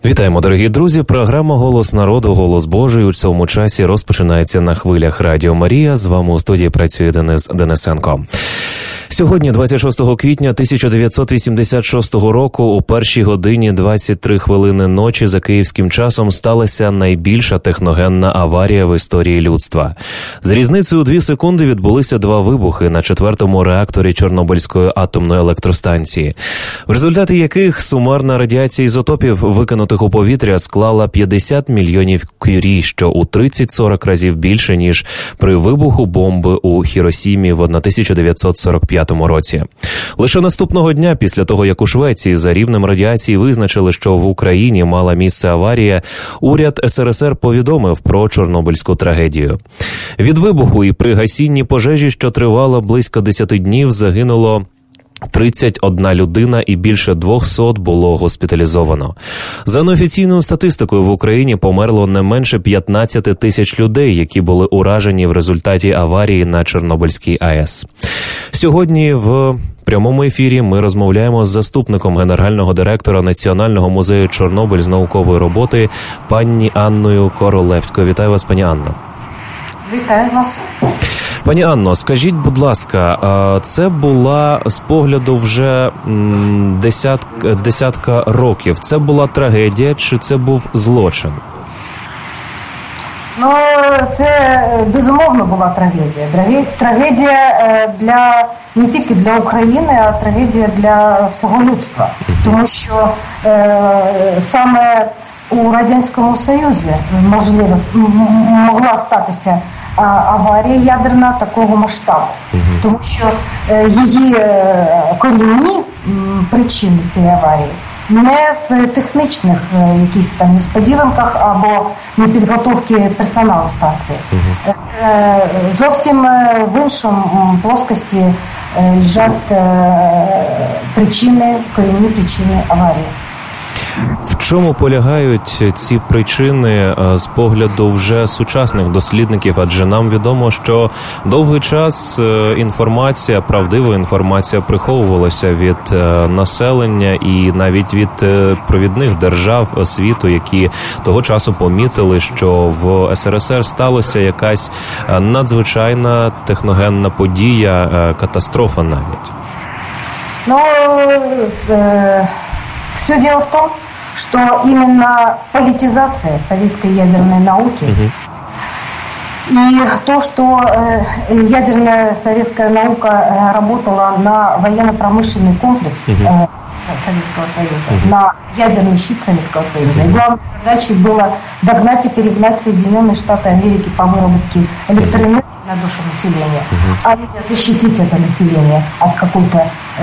Вітаємо, дорогі друзі. Програма «Голос народу», «Голос Божий» у цьому часі розпочинається на хвилях Радіо Марія. З вами у студії працює Денис Денисенко. Сьогодні, 26 квітня 1986 року, у першій годині 23 хвилини ночі за київським часом сталася найбільша техногенна аварія в історії людства. З різницею у 2 секунди відбулися 2 вибухи на 4-му реакторі Чорнобильської атомної електростанції, в результаті яких сумарна радіація ізотопів, викинутих у повітря, склала 50 мільйонів кюрі, що у 30-40 разів більше, ніж при вибуху бомби у Хіросімі в 1945 році. Лише наступного дня, після того, як у Швеції за рівнем радіації визначили, що в Україні мала місце аварія, уряд СРСР повідомив про Чорнобильську трагедію. Від вибуху і при гасінні пожежі, що тривала близько 10 днів, загинуло 31 людина і більше 200 було госпіталізовано. За неофіційною статистикою, в Україні померло не менше 15 тисяч людей, які були уражені в результаті аварії на Чорнобильській АЕС. Сьогодні в прямому ефірі ми розмовляємо з заступником генерального директора Національного музею Чорнобиль з наукової роботи пані Анною Королевською. Вітаю вас, пані Анно. Вітаю вас. Пані Анно, скажіть, будь ласка, це була з погляду вже десятка років. Це була трагедія чи це був злочин? Ну, це безумовно була трагедія. Трагедія не тільки для України, а трагедія для всього людства. Тому що саме у Радянському Союзі могла статися аварія ядерна такого масштабу. Тому що її корінні причини цієї аварії не в технічних якісь там несподіванках або непідготовці персоналу станції. Зовсім в іншому плоскості лежать корінні причини аварії. В чому полягають ці причини з погляду вже сучасних дослідників? Адже нам відомо, що довгий час правдива інформація приховувалася від населення і навіть від провідних держав світу, які того часу помітили, що в СРСР сталася якась надзвичайна техногенна подія, катастрофа навіть. Все дело в том, что именно политизация советской ядерной науки и то, что ядерная советская наука работала на военно-промышленный комплекс Советского Союза, на ядерный щит Советского Союза. И главной задачей было догнать и перегнать Соединенные Штаты Америки по выработке электроэнергии на душу населения, а не защитить это население от какой-то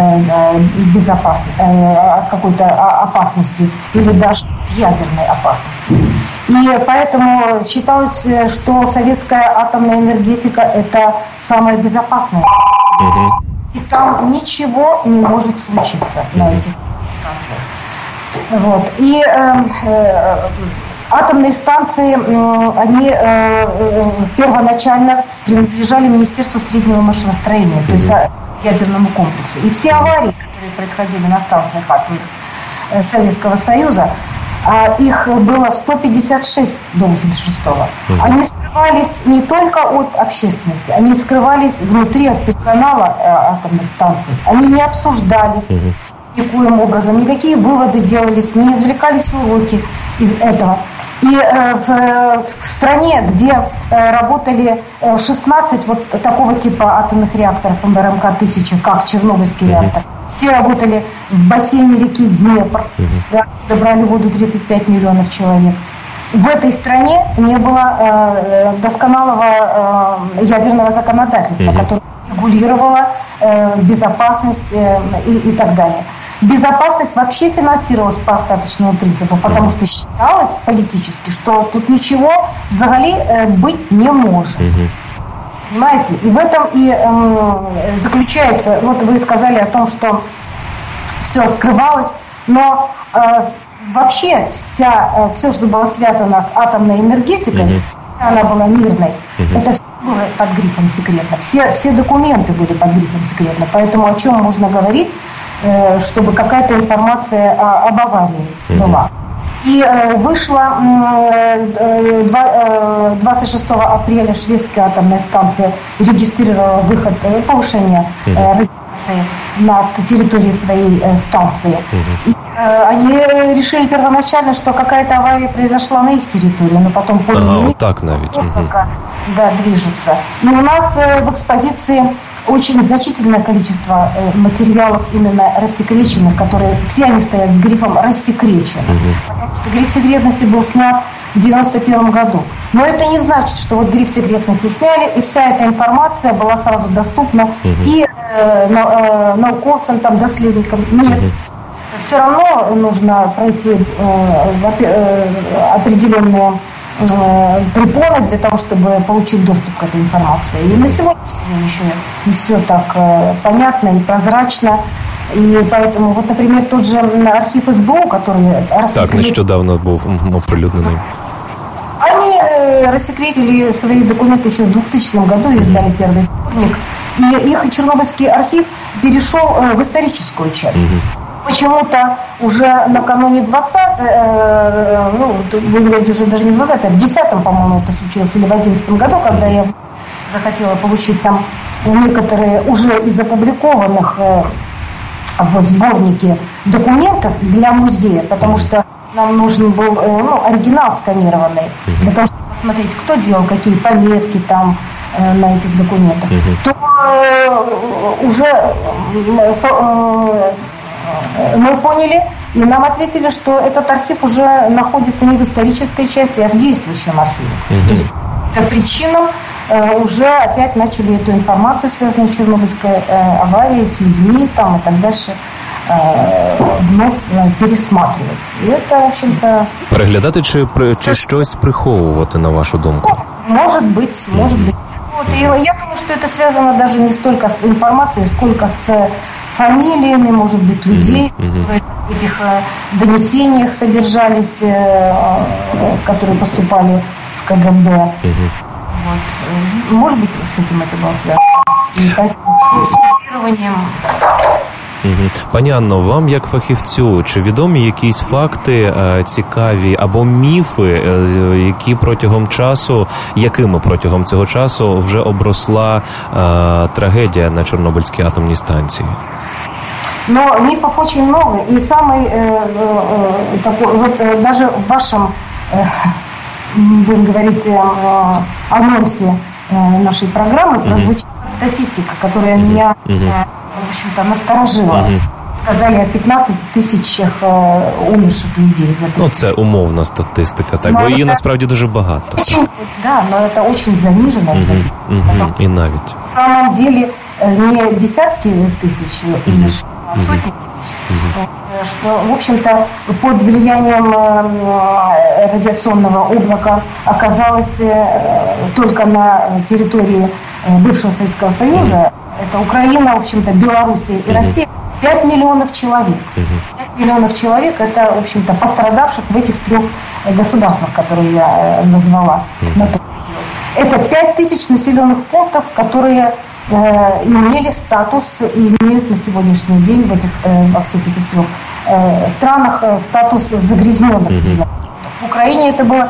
опасности или даже ядерной опасности. И поэтому считалось, что советская атомная энергетика – это самая безопасная. И там ничего не может случиться на этих станциях. Вот. И атомные станции, они первоначально принадлежали Министерству среднего машиностроения, то есть ядерному комплексу. И все аварии, которые происходили на станциях атомных Советского Союза, их было 156 до 86-го. Они скрывались не только от общественности, они скрывались внутри от персонала атомных станций. Они не обсуждались никаким образом, никакие выводы делались, не извлекались уроки из этого. И в стране, где работали 16 вот такого типа атомных реакторов МРМК-1000, как Чернобыльский реактор, все работали в бассейне реки Днепр, откуда брали воду 35 миллионов человек. В этой стране не было досконалого ядерного законодательства, которое регулировало безопасность и так далее. Безопасность вообще финансировалась по остаточному принципу, потому что считалось политически, что тут ничего взагалі быть не может. Понимаете? И в этом и заключается, вот вы сказали о том, что все скрывалось, но вообще все, что было связано с атомной энергетикой, она была мирной, это все было под грифом секретно. Все документы были под грифом секретно. Поэтому о чем можно говорить, чтобы какая-то информация об аварии была. И вышла 26 апреля шведская атомная станция регистрировала выход повышения радиации на территории своей станции. И они решили первоначально, что какая-то авария произошла на их территории, но потом поняли, вот так навіть. Да, движется. И у нас в экспозиции очень значительное количество материалов именно рассекреченных, которые все они стоят с грифом «рассекречено». Потому что гриф секретности был снят в 1991 году. Но это не значит, что вот гриф секретности сняли, и вся эта информация была сразу доступна и науковцам, там, доследникам. Нет. Все равно нужно пройти определенные препоны для того, чтобы получить доступ к этой информации. И на сегодняшний день еще не все так понятно и прозрачно. И поэтому, вот, например, тот же архив СБУ, который... Так, нещодавно був оприлюднений. Они рассекретили свои документы еще в 2000 году и издали первый сборник. И их Чернобыльский архив перешел в историческую часть. Почему-то уже накануне 20, вы говорите, уже даже не 20, а в 10-м, по-моему, это случилось, или в 11-м году, когда я захотела получить там некоторые уже из опубликованных в сборнике документов для музея, потому что нам нужен был оригинал сканированный, для того, чтобы посмотреть, кто делал какие пометки там на этих документах, то уже мы поняли, и нам ответили, что этот архив уже находится не в исторической части, а в действующем архиве. То есть по причинам уже опять начали эту информацию, связанную с Чернобыльской аварией, с людьми там, и так дальше, вновь пересматривать. И это, в общем-то... Переглядати чи щось приховувати, на вашу думку? Может быть. Вот, и я думаю, что это связано даже не столько с информацией, сколько с фамилиями, может быть, людей, которые в этих донесениях содержались, которые поступали в КГБ. Вот. Может быть, с этим это было связано. И поэтому с копированием. Пані Анно, вам як фахівцю, чи відомі якісь факти цікаві або міфи, якими протягом цього часу вже обросла трагедія на Чорнобильській атомній станції? Но мифов очень много, и самый такой, вот даже в вашем, будем говорить, анонсе нашей программы прозвучала статистика, которая меня, в общем-то, насторожила. Сказали о 15 тисячах умерших людей. Це умовна статистика, так, бо її насправді дуже багато. Да, но это очень заниженная статистика. І навіть. На самом деле не десятки тысяч умерших, а сотни тысяч. Что, в общем-то, под влиянием радиационного облака оказалось только на территории бывшего Советского Союза, это Украина, в общем-то, Белоруссия и Россия, 5 миллионов человек. 5 миллионов человек – это, в общем-то, пострадавших в этих трех государствах, которые я назвала. Это 5000 населенных пунктов, которые имели статус и имеют на сегодняшний день во всех этих трех странах статус загрязненных населенных. В Украине это было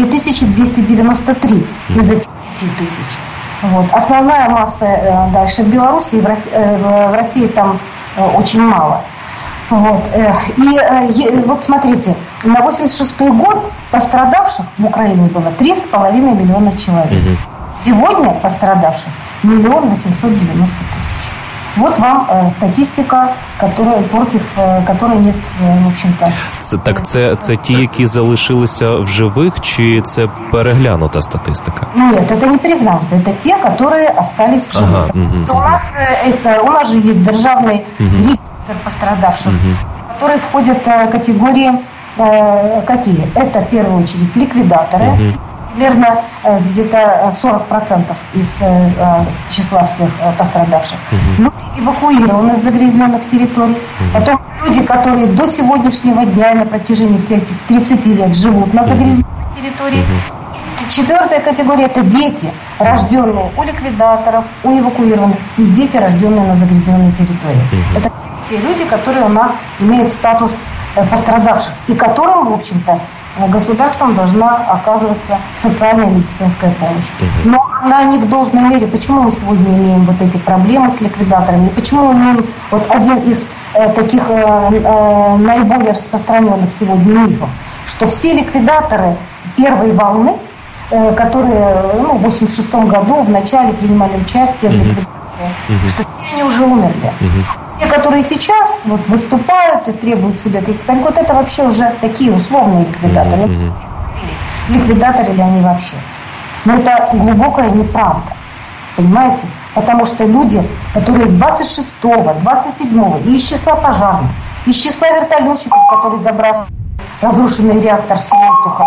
2293 из этих 5000. Вот. Основная масса дальше в Беларуси, в России там очень мало. Вот. И вот смотрите, на 86-й год пострадавших в Украине было 3,5 миллиона человек. Сегодня пострадавших 1 890 000. Вот вам статистика, против которой нет, в общем-то... Це ті, які залишилися в живих, чи це переглянута статистика? Нет, это не переглянута, это те, которые остались в живых. У нас же есть державный регистр пострадавших, в который входят категории какие? Это в первую очередь ликвидаторы, примерно где-то 40% из числа всех пострадавших. Эвакуированы с загрязненных территорий. Потом люди, которые до сегодняшнего дня на протяжении всех этих 30 лет живут на загрязненной территории. Четвертая категория – это дети, рожденные у ликвидаторов, у эвакуированных, и дети, рожденные на загрязненной территории. Это те люди, которые у нас имеют статус пострадавших, и которым, в общем-то, государством должна оказываться социальная медицинская помощь. Но она не в должной мере. Почему мы сегодня имеем вот эти проблемы с ликвидаторами? Почему мы имеем вот один из таких наиболее распространенных сегодня мифов, что все ликвидаторы первой волны, которые в 1986 году в начале принимали участие в ликвидации, что все они уже умерли. Те, которые сейчас вот выступают и требуют себе каких-то... Вот это вообще уже такие условные ликвидаторы. Ликвидаторы ли они вообще? Но это глубокая неправда. Понимаете? Потому что люди, которые 26-го, 27-го и из числа пожарных, из числа вертолетчиков, которые забрасывают разрушенный реактор с воздуха,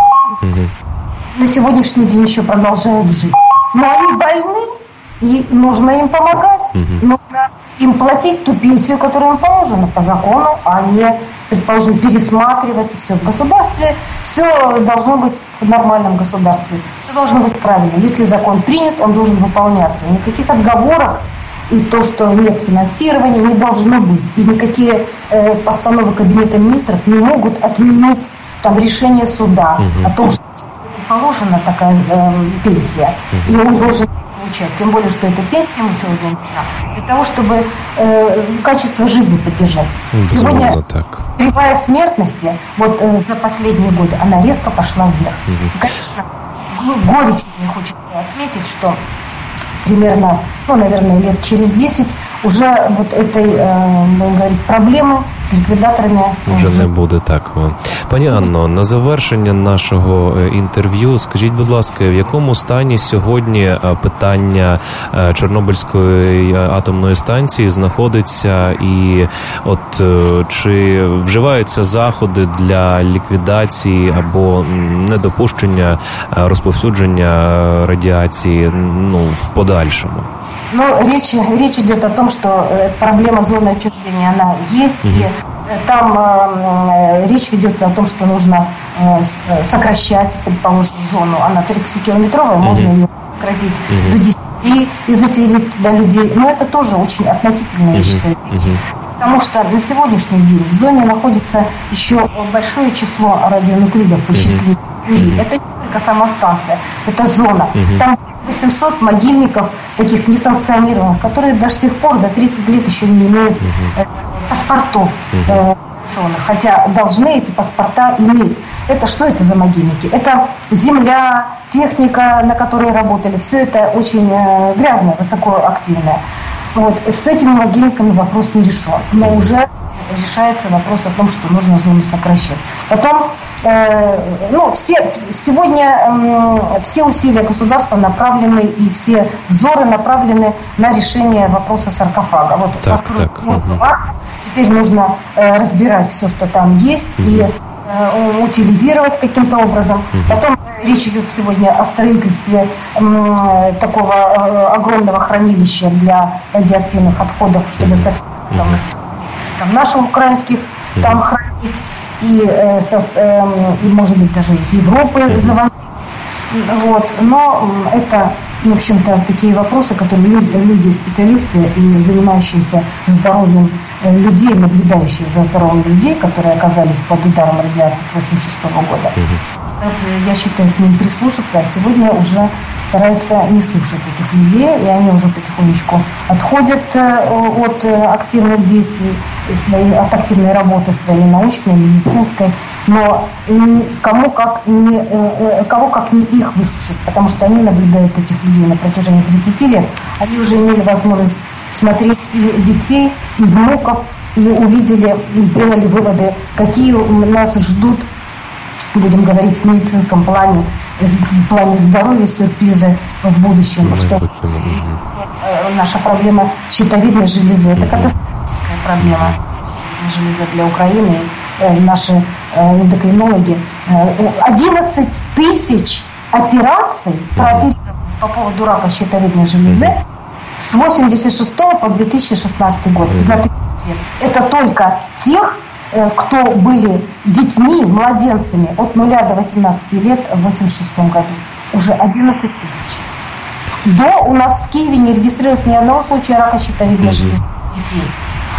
на сегодняшний день еще продолжают жить. Но они больны, и нужно им помогать, нужно им платить ту пенсию, которая им положена по закону, а не, предположим, пересматривать все. В государстве все должно быть в нормальном государстве, все должно быть правильно. Если закон принят, он должен выполняться. Никаких отговорок и то, что нет финансирования, не должно быть. И никакие постановы Кабинета министров не могут отменить там решение суда о том, что положена такая пенсия, и он должен получать. Тем более, что эта пенсия ему сегодня нужна для того, чтобы качество жизни поддержать. Сегодня кривая смертности вот за последние годы, она резко пошла вверх. И, конечно, горечью мне хочется отметить, что примерно, наверное, лет через 10 уже вот этой, будемо говорити, проблеми з ліквідаторами вже не буде. Так. Пані Анно, на завершення нашого інтерв'ю, скажіть, будь ласка, в якому стані сьогодні питання Чорнобильської атомної станції знаходиться, і от чи вживаються заходи для ліквідації або недопущення розповсюдження радіації в подальшому? Речь идет о том, что проблема зоны отчуждения, она есть, и там речь ведется о том, что нужно сокращать, предположим, зону. Она 30-километровая, можно ее сократить до 10 и заселить туда людей. Но это тоже очень относительно, я считаю. Потому что на сегодняшний день в зоне находится еще большое число радионуклидов по числу. Это не только сама станция, это зона. Там 800 могильников, таких несанкционированных, которые до сих пор за 30 лет еще не имеют паспортов санкционных, хотя должны эти паспорта иметь. Что это за могильники? Это земля, техника, на которой работали, все это очень грязное, высокоактивное. С этими могильниками вопрос не решен, но уже решается вопрос о том, что нужно зону сокращать. Потом, сегодня все усилия государства направлены и все взоры направлены на решение вопроса саркофага. Теперь нужно разбирать все, что там есть, и утилизировать каким-то образом. Потом речь идет сегодня о строительстве такого огромного хранилища для радиоактивных отходов, чтобы совсем там наших украинских там хранить и может быть даже из Европы завозить. Но это, в общем-то, такие вопросы, которые люди, специалисты и занимающиеся здоровьем людей, наблюдающие за здоровьем людей, которые оказались под ударом радиации с 1986 года, я считаю, к ним прислушаться, а сегодня уже стараются не слушать этих людей, и они уже потихонечку отходят от активных действий, от активной работы своей научной, медицинской, но кого как не их выслушать, потому что они наблюдают этих людей на протяжении 30 лет, они уже имели возможность смотреть и детей, и внуков, и увидели, сделали выводы, какие нас ждут, будем говорить, в медицинском плане, в плане здоровья, сюрпризы в будущем. Что наша проблема щитовидной железы, это катастрофическая проблема железы для Украины. И наши эндокринологи 11 тысяч операций прооперировали по поводу рака щитовидной железы с 1986 по 2016 год, за 30 лет. Это только тех, кто были детьми, младенцами от 0 до 18 лет в 1986 году. Уже 11 тысяч. У нас в Киеве не регистрировалось ни одного случая рака щитовидной железы детей.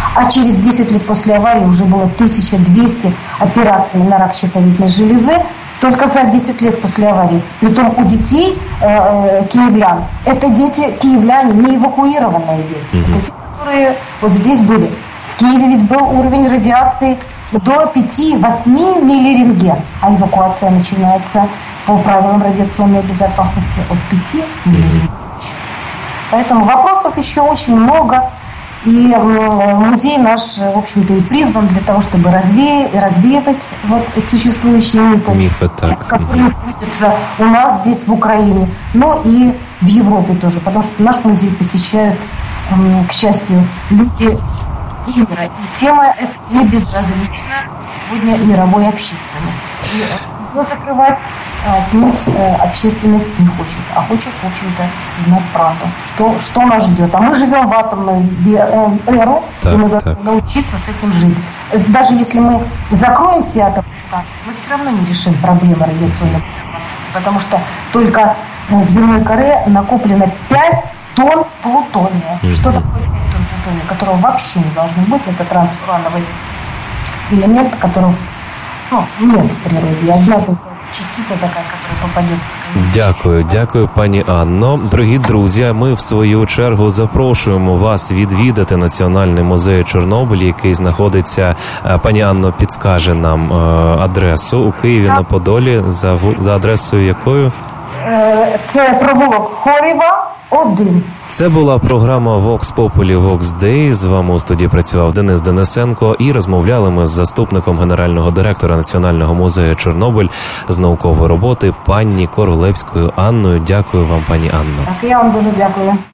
А через 10 лет после аварии уже было 1200 операций на рак щитовидной железы. Только за 10 лет после аварии. Притом у детей киевлян, это дети киевляне, не эвакуированные дети. Это те, которые вот здесь были. В Киеве ведь был уровень радиации до 5-8 миллирентген, а эвакуация начинается по правилам радиационной безопасности от 5 миллирентген. Поэтому вопросов еще очень много. И музей наш, в общем-то, и призван для того, чтобы развеивать вот существующие мифы, которые крутятся у нас здесь, в Украине, но и в Европе тоже, потому что наш музей посещают, к счастью, люди мира. И тема эта не безразлична сегодня мировой общественности. И ее закрывать отнюдь общественность не хочет, а хочет, в общем-то, знать правду, что нас ждет. А мы живем в атомную эру, и мы должны научиться с этим жить. Даже если мы закроем все атомные станции, мы все равно не решим проблемы радиационной безопасности, потому что только в земной коре накоплено 5 тонн плутония. Что такое 5 тонн плутония, которого вообще не должно быть? Это трансурановый элемент, которого нет в природе. Одна только частиця така, яка попаде. Дякую, пані Анно. Дорогі друзі, ми в свою чергу запрошуємо вас відвідати Національний музей Чорнобиль, який знаходиться, пані Анно підскаже нам адресу у Києві на Подолі, за адресою якою? Це провулок Хорєва, 1. Це була програма Vox Populi Vox Day. З вами у студії працював Денис Денисенко і розмовляли ми з заступником генерального директора Національного музею Чорнобиль з наукової роботи пані Королевською Анною. Дякую вам, пані Анно. Так, я вам дуже дякую.